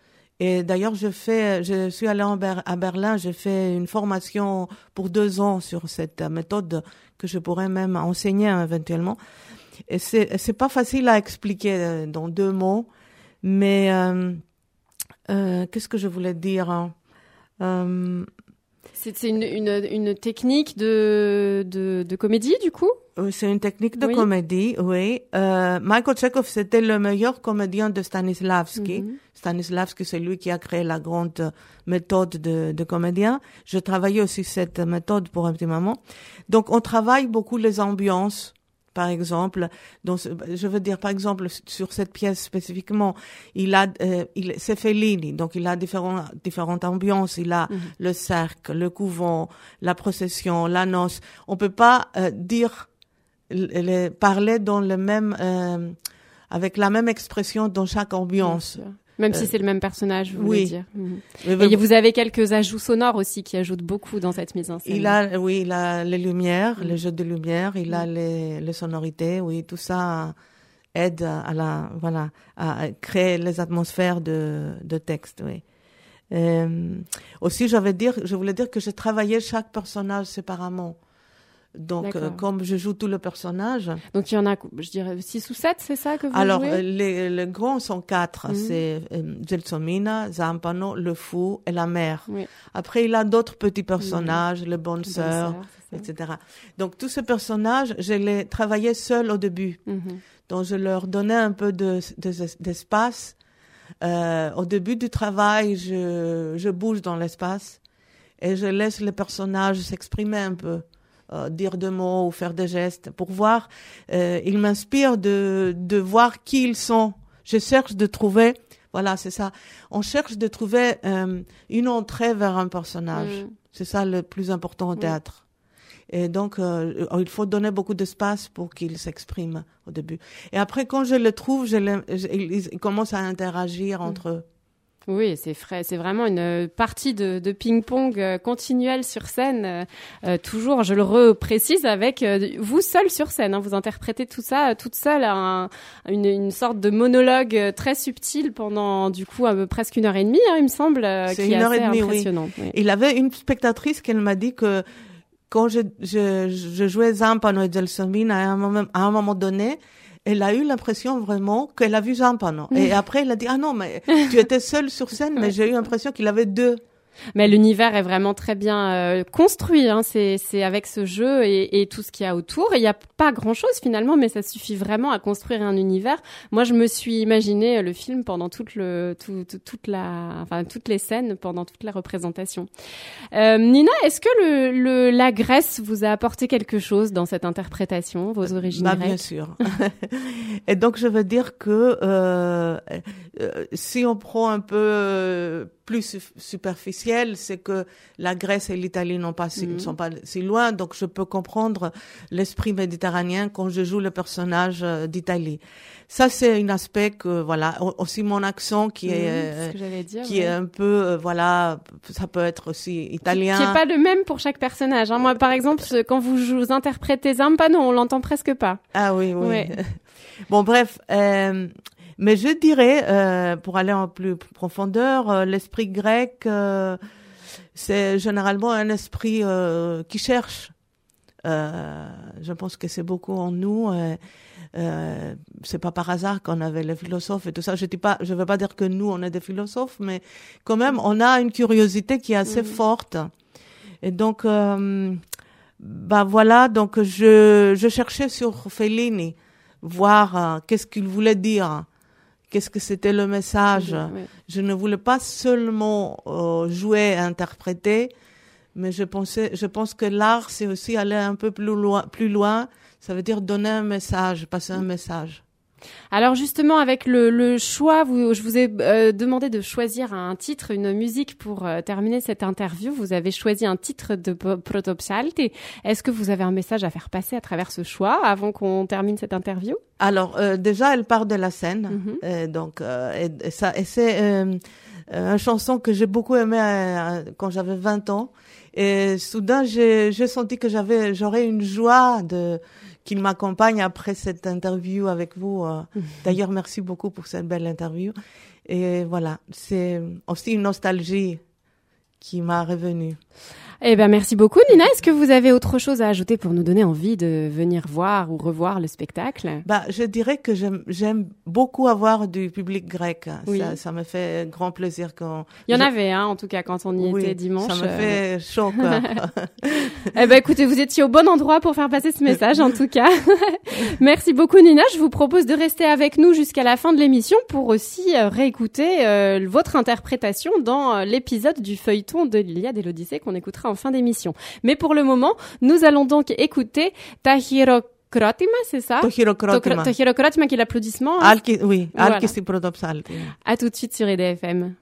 Et d'ailleurs, je fais, je suis allée en Ber- à Berlin, j'ai fait une formation pour deux ans sur cette méthode que je pourrais même enseigner éventuellement. Et c'est c'est pas facile à expliquer dans deux mots, mais euh, euh, qu'est-ce que je voulais dire hein? euh, C'est, c'est une, une une technique de de de comédie du coup? C'est une technique de oui. comédie, oui. Euh, Michael Chekhov, c'était le meilleur comédien de Stanislavski. Mm-hmm. Stanislavski, c'est lui qui a créé la grande méthode de, de comédien. Je travaillais aussi cette méthode pour un petit moment. Donc, on travaille beaucoup les ambiances. Par exemple, donc, je veux dire, par exemple, sur cette pièce spécifiquement, il a, euh, il, c'est Fellini, donc il a différents, différentes ambiances. Il a mm-hmm. le cercle, le couvent, la procession, la noce. On peut pas euh, dire, les, parler dans le même, euh, avec la même expression dans chaque ambiance. Même euh, si c'est le même personnage, vous oui. voulez dire. Mmh. Et vous avez quelques ajouts sonores aussi qui ajoutent beaucoup dans cette mise en scène. Il a, oui, il a les lumières, mmh. les jeux de lumière, il mmh. a les, les sonorités, oui, tout ça aide à la, voilà, à créer les atmosphères de, de texte, oui. Euh, aussi, je vais dire, je voulais dire que je travaillais chaque personnage séparément. Donc, euh, comme je joue tout le personnage. Donc, il y en a, je dirais, six ou sept, c'est ça que vous Alors, jouez? Alors, les, les grands sont quatre. Mm-hmm. C'est euh, Gelsomina, Zampano, le fou et la mère. Oui. Après, il a d'autres petits personnages, mm-hmm. les bonnes sœurs, et cetera. Donc, tous ces personnages, je les travaillais seul au début. Mm-hmm. Donc, je leur donnais un peu de, de, d'espace. Euh, au début du travail, je, je bouge dans l'espace et je laisse les personnages s'exprimer un peu. Euh, dire deux mots ou faire des gestes pour voir. Euh, ils m'inspirent de de voir qui ils sont. Je cherche de trouver. Voilà, c'est ça. On cherche de trouver euh, une entrée vers un personnage. Mmh. C'est ça le plus important au théâtre. Mmh. Et donc, euh, il faut donner beaucoup d'espace pour qu'ils s'expriment au début. Et après, quand je le trouve, je les, je, ils, ils commencent à interagir mmh. entre eux. Oui, c'est frais. C'est vraiment une partie de, de ping-pong euh, continuelle sur scène. Euh, euh, toujours, je le reprécise, avec euh, vous seul sur scène. Hein, vous interprétez tout ça euh, toute seule, un, une, une sorte de monologue euh, très subtil pendant, du coup, euh, presque une heure et demie, hein, il me semble, euh, c'est qui une est heure assez et demie, impressionnant. Oui. Oui. Il avait une spectatrice qui m'a dit que quand je, je, je jouais Zampano et Gelsomina, à un moment, à un moment donné, elle a eu l'impression vraiment qu'elle a vu Zampano. Mmh. Et après, elle a dit, ah non, mais tu étais seule sur scène, mais ouais. j'ai eu l'impression qu'il avait deux Mais l'univers est vraiment très bien euh, construit. Hein. C'est, c'est avec ce jeu et, et tout ce qu'il y a autour. Il n'y a pas grand-chose finalement, mais ça suffit vraiment à construire un univers. Moi, je me suis imaginé le film pendant toute le, tout, tout, toute la, enfin toutes les scènes, pendant toute la représentation. Euh, Nina, est-ce que le, le, la Grèce vous a apporté quelque chose dans cette interprétation, vos origines bah, grecques? Bien sûr. Et donc, je veux dire que euh, euh, si on prend un peu euh, plus superficiel, c'est que la Grèce et l'Italie n'ont pas si, mmh. ne sont pas si loin, donc je peux comprendre l'esprit méditerranéen quand je joue le personnage d'Italie. Ça, c'est un aspect que, voilà, aussi mon accent qui mmh, est, euh, c'est dire, qui ouais. est un peu, euh, voilà, ça peut être aussi italien. Qui n'est pas le même pour chaque personnage. Hein. Moi, par exemple, quand vous, vous interprétez Zampano, on l'entend presque pas. Ah oui, oui. Ouais. Bon, bref, euh, mais je dirais, euh, pour aller en plus profondeur, euh, l'esprit grec, euh, c'est généralement un esprit euh, qui cherche. Euh, je pense que c'est beaucoup en nous. Euh, euh, c'est pas par hasard qu'on avait les philosophes et tout ça. Je dis pas, je veux pas dire que nous on est des philosophes, mais quand même on a une curiosité qui est assez mmh. forte. Et donc, euh, bah voilà. Donc je je cherchais sur Fellini, voir euh, qu'est-ce qu'il voulait dire. Qu'est-ce que c'était le message? Oui, oui. Je ne voulais pas seulement euh, jouer, interpréter, mais je pensais, je pense que l'art, c'est aussi aller un peu plus loin, plus loin. Ça veut dire donner un message, passer un message. Alors justement, avec le, le choix, vous, je vous ai euh, demandé de choisir un titre, une musique pour euh, terminer cette interview. Vous avez choisi un titre de Protopsalti. Est-ce que vous avez un message à faire passer à travers ce choix avant qu'on termine cette interview? Alors euh, déjà, elle part de la scène, mm-hmm. euh, donc euh, et, et ça, et c'est euh, une chanson que j'ai beaucoup aimée euh, quand j'avais vingt ans. Et soudain, j'ai, j'ai senti que j'avais, j'aurais une joie de qu'il m'accompagne après cette interview avec vous. D'ailleurs, merci beaucoup pour cette belle interview. Et voilà, c'est aussi une nostalgie qui m'a revenue. Eh ben, merci beaucoup, Nina. Est-ce que vous avez autre chose à ajouter pour nous donner envie de venir voir ou revoir le spectacle? Bah, je dirais que j'aime, j'aime beaucoup avoir du public grec. Oui. Ça, ça me fait grand plaisir quand... Il y en je... avait, hein, en tout cas, quand on y oui, était dimanche. Ça me fait chaud, quoi. Eh ben, écoutez, vous étiez au bon endroit pour faire passer ce message, en tout cas. Merci beaucoup, Nina. Je vous propose de rester avec nous jusqu'à la fin de l'émission pour aussi euh, réécouter euh, votre interprétation dans euh, l'épisode du feuilleton de l'Iliade et l'Odyssée qu'on écoutera en fin d'émission. Mais pour le moment, nous allons donc écouter Tachyrokrotima, c'est ça? Tachyrokrotima. Tachyrokrotima qui est l'applaudissement. Hein? Alki, oui, voilà. Alkisti Protopsalti. À tout de suite sur I D F M.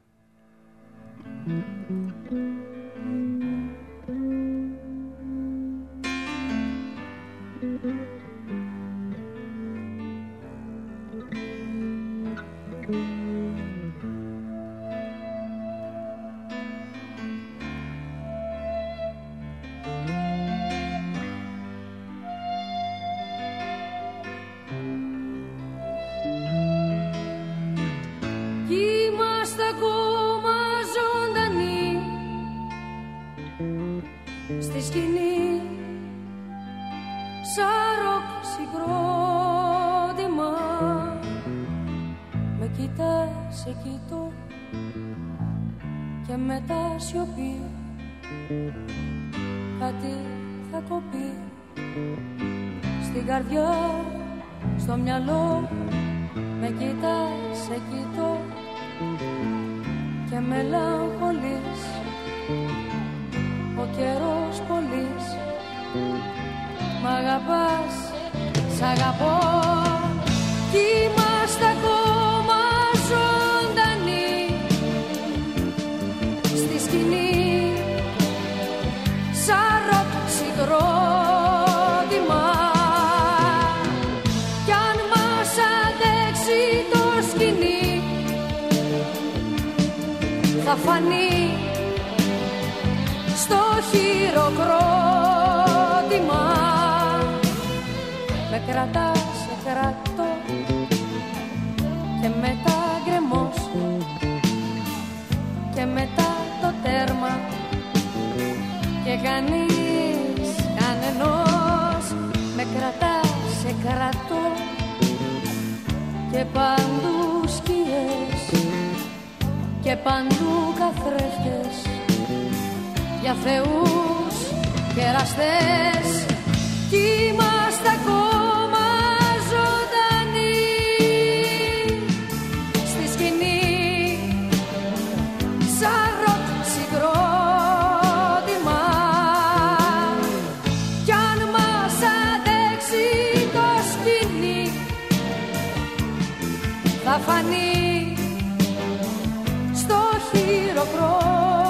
Είμαστε ακόμα ζωντανοί στη σκηνή σαν ροκ συγκρότημα. Με κοιτάς, σε κοιτώ και μετά σιωπή κάτι θα κοπεί στην καρδιά, στο μυαλό. Με κοιτάς, σε κοιτώ και μελαγχολείς, ο καιρός πολύς. Μ' αγαπάς, σ' αγαπώ κι είμαστε ακόμα ζωντανοί στη σκηνή σαν ροκ συγκρότημα. Κι αν μας αντέξει το σκηνή θα φανεί στο χειροκρότημα. Με κρατάς, σε κρατώ και μετά γκρεμός και μετά το τέρμα και κανείς, κανενός. Με κρατάς, σε κρατώ και παντού σκιές και παντού καθρέφτες για θεούς και εραστές κι είμαστε ακόμα ζωντανοί στη σκηνή σαν ροκ συγκρότημα κι αν μας αντέξει το σκηνή θα φανεί στο χειροκρότημα.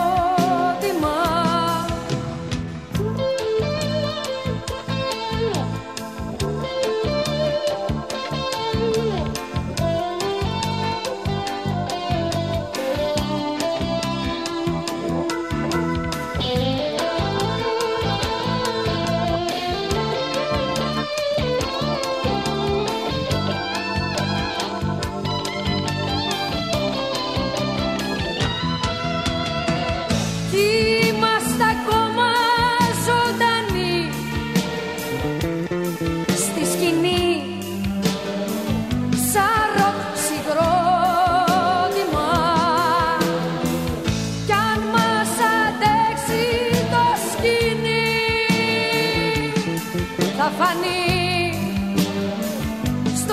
Θα φανεί στο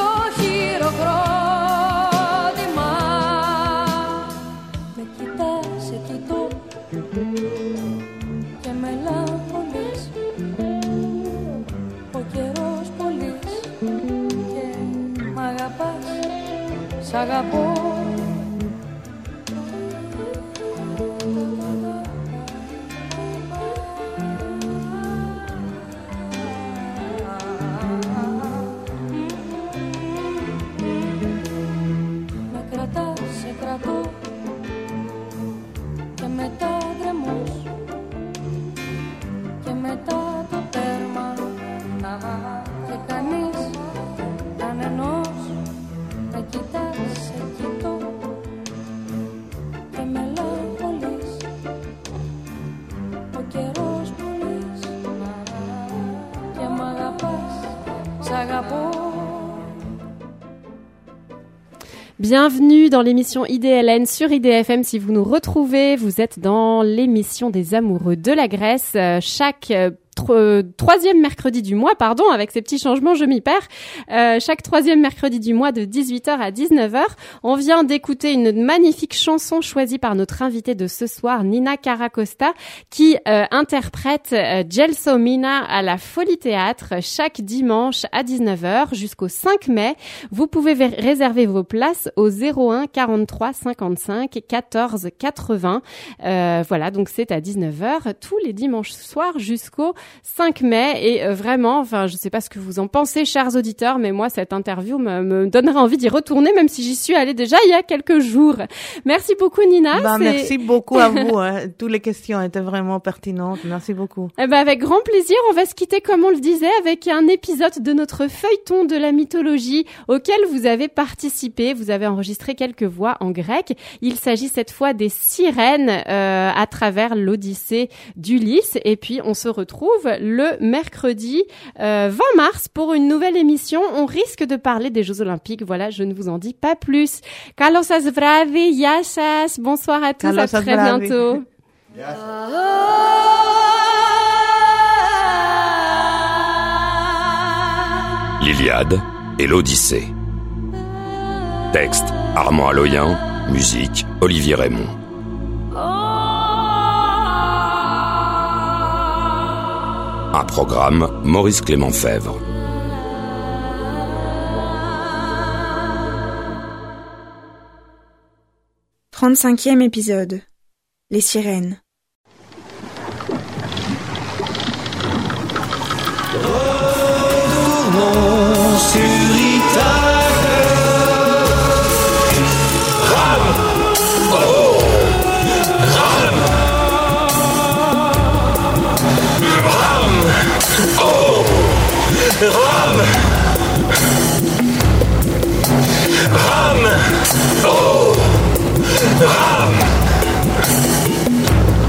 χειροκρότημα. Με κοιτάς, σε κοιτώ και μελαγχολείς. Ο καιρός πολύς και μ' αγαπάς, σ' αγαπώ. Bienvenue dans l'émission I D L N sur I D F M. Si vous nous retrouvez, vous êtes dans l'émission des amoureux de la Grèce. Euh, chaque euh, tro- troisième mercredi du mois, pardon, avec ces petits changements, je m'y perds. Euh, chaque troisième mercredi du mois de dix-huit heures à dix-neuf heures. On vient d'écouter une magnifique chanson choisie par notre invitée de ce soir, Nina Karakosta, qui euh, interprète euh, Gelsomina à la Folie Théâtre chaque dimanche à dix-neuf heures jusqu'au cinq mai. Vous pouvez ver- réserver vos places au zéro un quarante-trois cinquante-cinq quatorze quatre-vingts. Euh, voilà, donc c'est à dix-neuf heures tous les dimanches soirs jusqu'au cinq mai. Et euh, vraiment, enfin, je sais pas ce que vous en pensez, chers auditeurs, mais moi, cette interview me, me donnerait envie d'y retourner, même si j'y suis allée déjà il y a quelques jours. Merci beaucoup, Nina. Bah, c'est... Merci beaucoup à vous. Hein. Toutes les questions étaient vraiment pertinentes. Merci beaucoup. Eh ben, avec grand plaisir, on va se quitter, comme on le disait, avec un épisode de notre feuilleton de la mythologie auquel vous avez participé. Vous avez enregistré quelques voix en grec. Il s'agit cette fois des sirènes euh, à travers l'Odyssée d'Ulysse. Et puis, on se retrouve le mercredi euh, vingt mars pour une nouvelle émission. On risque de parler des Jeux Olympiques. Voilà, je ne vous en dis pas plus. Kalos σας βράδυ, γεια σας. Bonsoir à tous, Kalos à σας très βράδυ. bientôt. L'Iliade et l'Odyssée. Texte Armand Aloyen, musique Olivier Raymond. Un programme Maurice Clément Fèvre. trente-cinquième épisode. Les sirènes. Retournons sur Ithaque. Rame, oh, rame, rame, oh, rame, rame, oh, rame.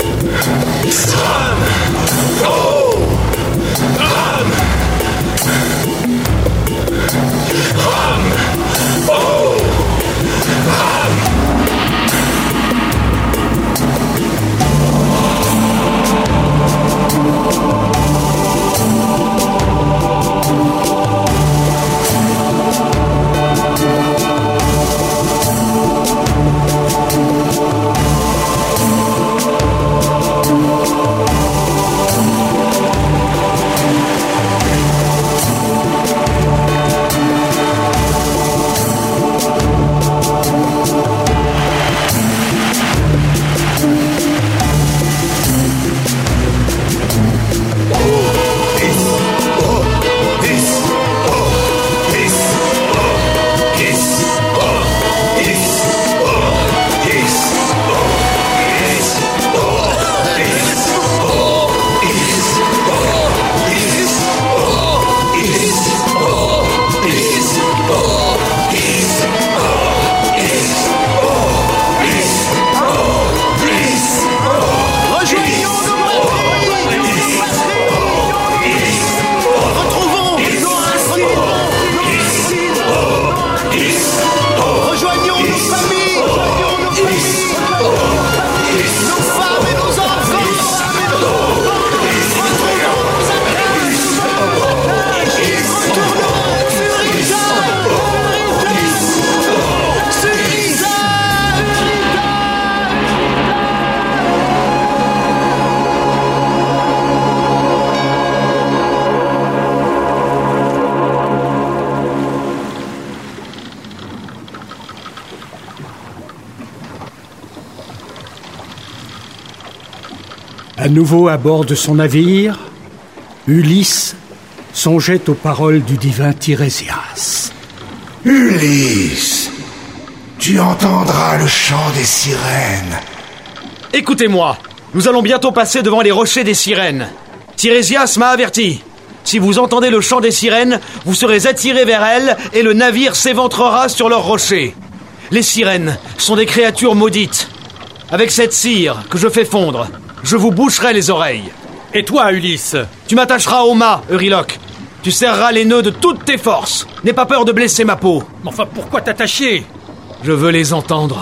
À nouveau à bord de son navire, Ulysse songeait aux paroles du divin Tirésias. Ulysse, tu entendras le chant des sirènes. Écoutez-moi, nous allons bientôt passer devant les rochers des sirènes. Tirésias m'a averti. Si vous entendez le chant des sirènes, vous serez attirés vers elles et le navire s'éventrera sur leurs rochers. Les sirènes sont des créatures maudites. Avec cette cire que je fais fondre, je vous boucherai les oreilles. Et toi, Ulysse? Tu m'attacheras au mât, Euryloque. Tu serreras les nœuds de toutes tes forces. N'aie pas peur de blesser ma peau. Mais enfin, pourquoi t'attacher? Je veux les entendre.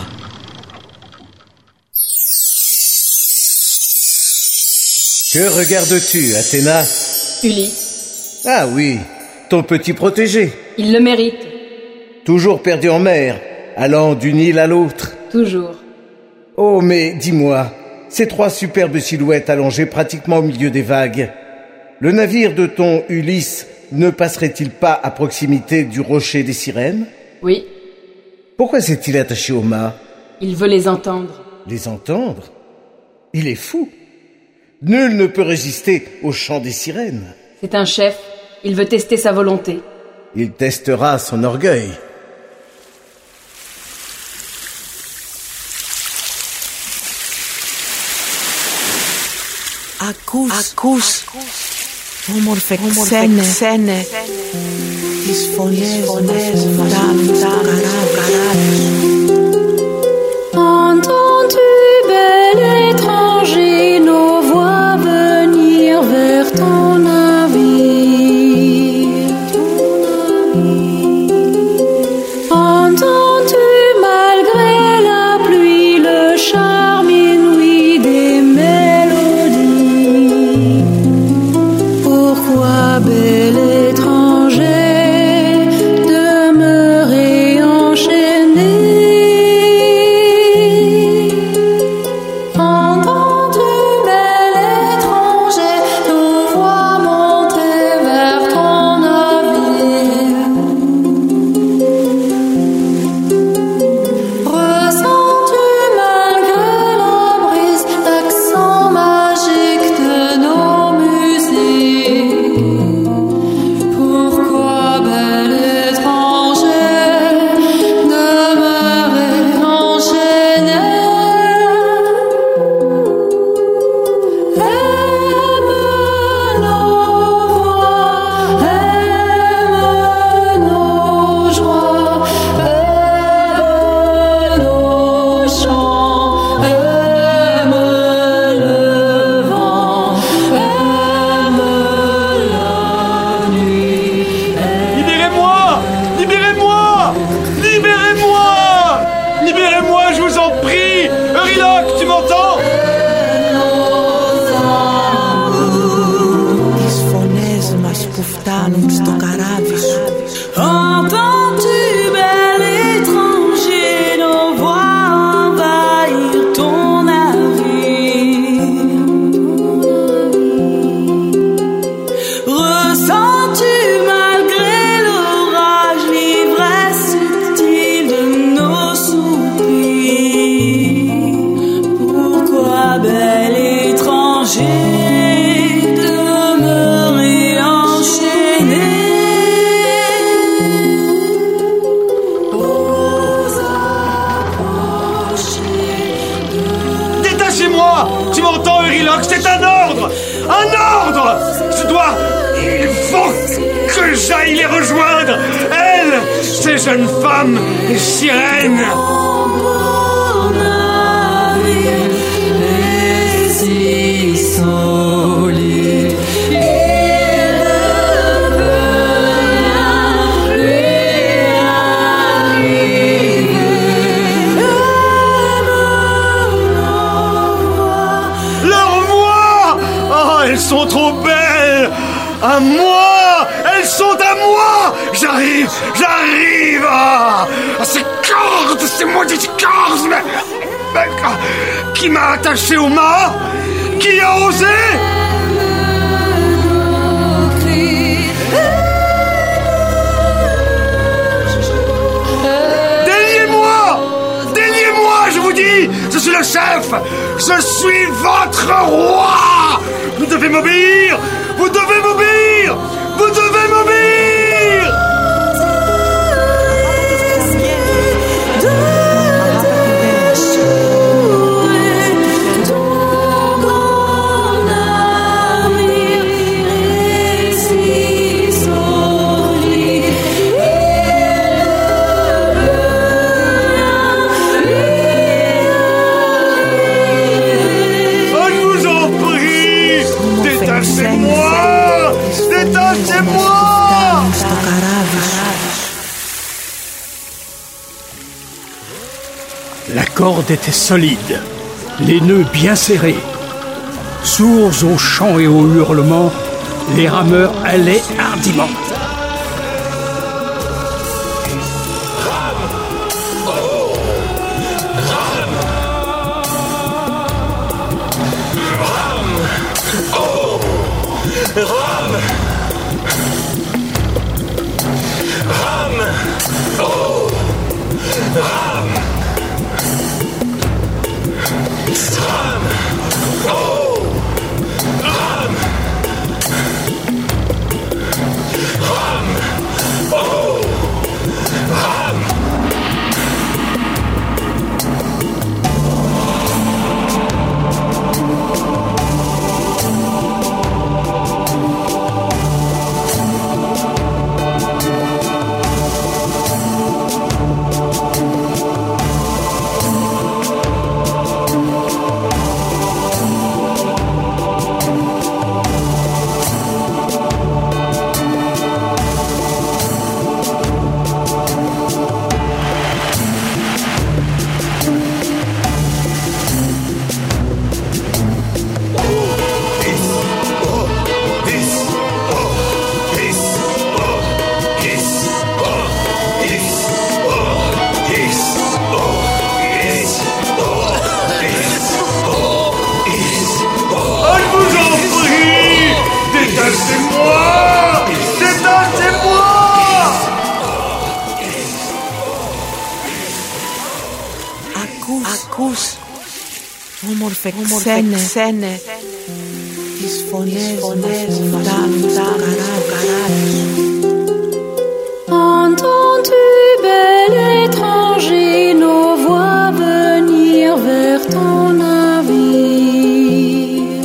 Que regardes-tu, Athéna? Ulysse. Ah oui, ton petit protégé. Il le mérite. Toujours perdu en mer, allant d'une île à l'autre. Toujours. Oh, mais dis-moi, ces trois superbes silhouettes allongées pratiquement au milieu des vagues, le navire de ton Ulysse ne passerait-il pas à proximité du rocher des sirènes? Oui. Pourquoi s'est-il attaché au mât? Il veut les entendre. Les entendre? Il est fou. Nul ne peut résister au chant des sirènes. C'est un chef. Il veut tester sa volonté. Il testera son orgueil. Ακούς, ακούς, όμορφε ξένε, τις φωνές μας που φτάνουν στο καράβι. Entends-tu, bel étranger, nos voix venir vers ton navire? Entends-tu, malgré la pluie, le charme inouï des mélodies? Pourquoi, bel étranger, demeurer enchaîné? Entends-tu, bel étranger, nos voix envahir ton navire? Ressens-tu, malgré l'orage, l'ivresse subtile de nos soupirs? Pourquoi, bel étranger, demeurer enchaîné? Tu m'entends, Euryloque? C'est un ordre! Un ordre! Je dois... Il faut que j'aille les rejoindre! Elles, ces jeunes femmes, les sirènes! Elles sont trop belles! À moi! Elles sont à moi! J'arrive! J'arrive! Ah, ces cordes! Ces maudites cordes! Mais, mais, qui m'a attaché au mât? Qui a osé? Déliez-moi! Déliez-moi, je vous dis! Ce suis le chef. Je suis votre roi. Vous devez m'obéir. Vous devez m'obéir. Vous devez m'obéir. La corde était solide, les nœuds bien serrés. Sourds aux chants et aux hurlements, les rameurs allaient hardiment. Ακούς όμορφε ξένε, ξένε τις φωνές μας φτάνουν στο καράβι. Entends-tu, bel étranger, nos voix venir vers ton navire?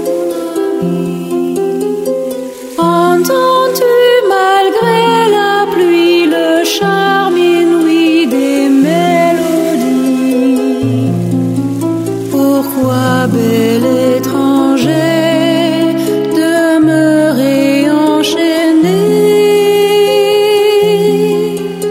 Entends-tu, malgré la pluie, le charme inouï des mélodies? Pourquoi, bel étranger, demeurer enchaîné?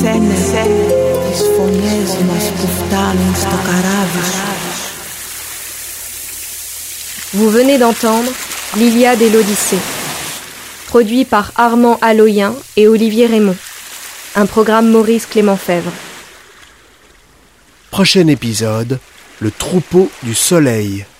scène, disfonésimos puftalens tocaravos. Vous venez d'entendre l'Iliade et l'Odyssée, produit par Armand Aloyen et Olivier Raymond. Un programme Maurice Clément Fèvre. Prochain épisode, le troupeau du soleil.